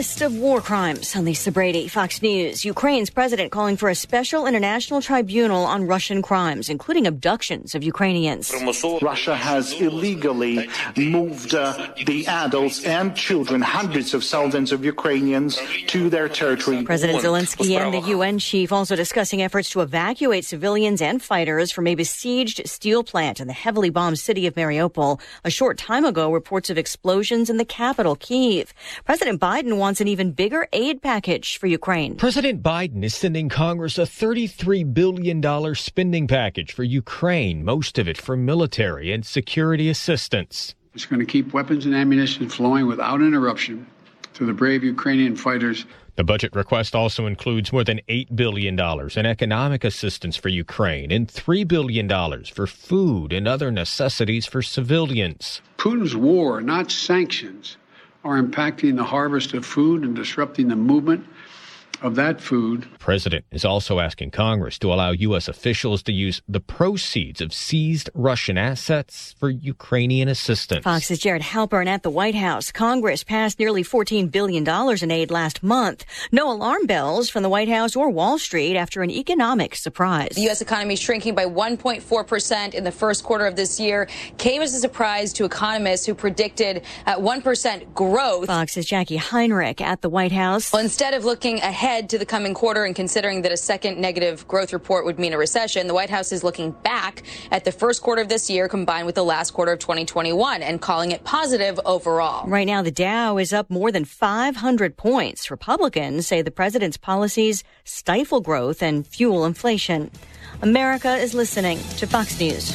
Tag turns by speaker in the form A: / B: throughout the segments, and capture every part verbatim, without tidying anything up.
A: list of war crimes on Lisa Brady, Fox News. Ukraine's president calling for a special international tribunal on Russian crimes, including abductions of Ukrainians.
B: Russia has illegally moved uh, the adults and children, hundreds of thousands of Ukrainians, to their territory.
A: President Zelensky and the U N chief also discussing efforts to evacuate civilians and fighters from a besieged steel plant in the heavily bombed city of Mariupol. A short time ago, reports of explosions in the capital, Kyiv. President Biden wants an even bigger aid package for Ukraine.
C: President Biden is sending Congress a thirty-three billion dollars spending package for Ukraine, most of it for military and security assistance.
D: It's going to keep weapons and ammunition flowing without interruption to the brave Ukrainian fighters.
C: The budget request also includes more than eight billion dollars in economic assistance for Ukraine and three billion dollars for food and other necessities for civilians.
D: Putin's war, not sanctions, are impacting the harvest of food and disrupting the movement of that food.
C: The president is also asking Congress to allow U S officials to use the proceeds of seized Russian assets for Ukrainian assistance.
A: Fox's Jared Halpern at the White House. Congress passed nearly fourteen billion dollars in aid last month. No alarm bells from the White House or Wall Street after an economic surprise.
E: The U S economy shrinking by one point four percent in the first quarter of this year came as a surprise to economists who predicted uh, one percent growth.
A: Fox's Jackie Heinrich at the White House.
E: Well, instead of looking ahead to the coming quarter and considering that a second negative growth report would mean a recession, the White House is looking back at the first quarter of this year combined with the last quarter of twenty twenty-one and calling it positive overall.
A: Right now, the Dow is up more than five hundred points. Republicans say the president's policies stifle growth and fuel inflation. America is listening to Fox News.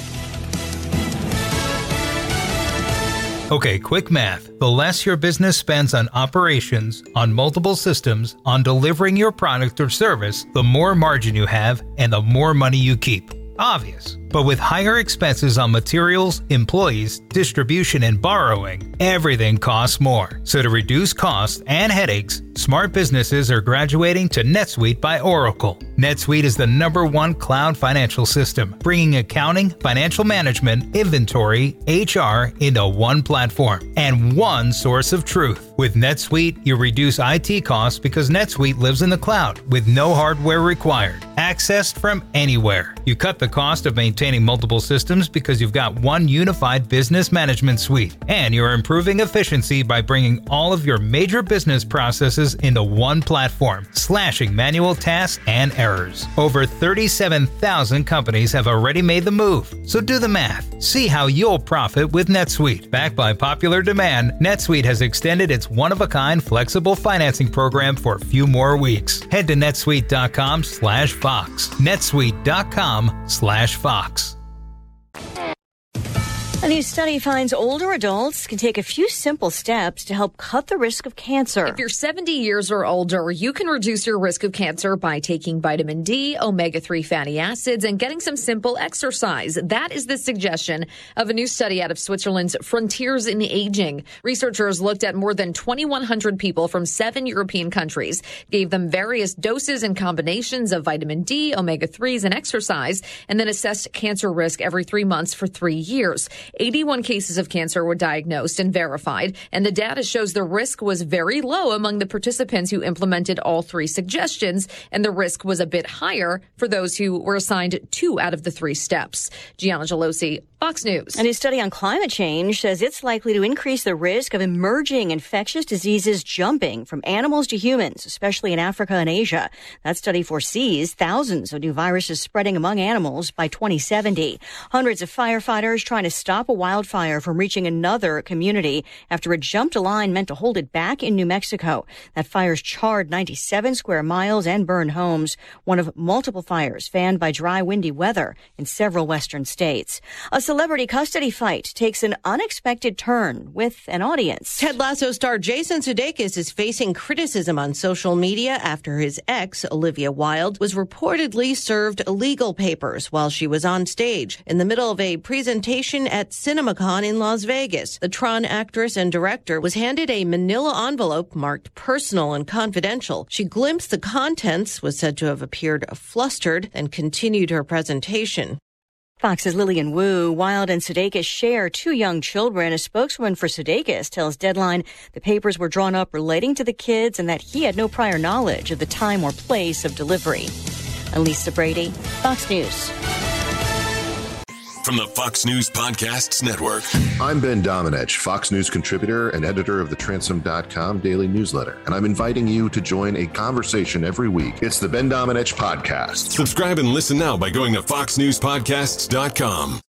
F: Okay, quick math. The less your business spends on operations, on multiple systems, on delivering your product or service, the more margin you have and the more money you keep. Obvious. But with higher expenses on materials, employees, distribution, and borrowing, everything costs more. So to reduce costs and headaches, smart businesses are graduating to NetSuite by Oracle. NetSuite is the number one cloud financial system, bringing accounting, financial management, inventory, H R into one platform and one source of truth. With NetSuite, you reduce I T costs because NetSuite lives in the cloud with no hardware required, accessed from anywhere. You cut the cost of maintaining multiple systems because you've got one unified business management suite, and you're improving efficiency by bringing all of your major business processes into one platform, slashing manual tasks and errors. Over thirty-seven thousand companies have already made the move, so do the math. See how you'll profit with NetSuite. Backed by popular demand, NetSuite has extended its one-of-a-kind flexible financing program for a few more weeks. Head to netsuite.com slash Fox. netsuite.com slash Fox.
A: A new study finds older adults can take a few simple steps to help cut the risk of cancer.
G: If you're seventy years or older, you can reduce your risk of cancer by taking vitamin D, omega three fatty acids, and getting some simple exercise. That is the suggestion of a new study out of Switzerland's Frontiers in Aging. Researchers looked at more than twenty-one hundred people from seven European countries, gave them various doses and combinations of vitamin D, omega threes, and exercise, and then assessed cancer risk every three months for three years. eighty-one cases of cancer were diagnosed and verified, and the data shows the risk was very low among the participants who implemented all three suggestions, and the risk was a bit higher for those who were assigned two out of the three steps. Gianna Gelosi, Fox News.
A: A new study on climate change says it's likely to increase the risk of emerging infectious diseases jumping from animals to humans, especially in Africa and Asia. That study foresees thousands of new viruses spreading among animals by twenty seventy. Hundreds of firefighters trying to stop a wildfire from reaching another community after it jumped a line meant to hold it back in New Mexico. That fire's charred ninety-seven square miles and burned homes, one of multiple fires fanned by dry, windy weather in several western states. A celebrity custody fight takes an unexpected turn with an audience.
H: Ted Lasso star Jason Sudeikis is facing criticism on social media after his ex, Olivia Wilde, was reportedly served legal papers while she was on stage in the middle of a presentation at CinemaCon in Las Vegas. The Tron actress and director was handed a manila envelope marked personal and confidential. She glimpsed the contents, was said to have appeared flustered, and continued her presentation.
A: Fox's Lillian Wu. Wild and Sudeikis share two young children. A spokeswoman for Sudeikis tells Deadline the papers were drawn up relating to the kids and that he had no prior knowledge of the time or place of delivery. I'm Lisa Brady, Fox News.
I: From the Fox News Podcasts Network.
J: I'm Ben Domenech, Fox News contributor and editor of the Transom dot com daily newsletter, and I'm inviting you to join a conversation every week. It's the Ben Domenech Podcast.
I: Subscribe and listen now by going to fox news podcasts dot com.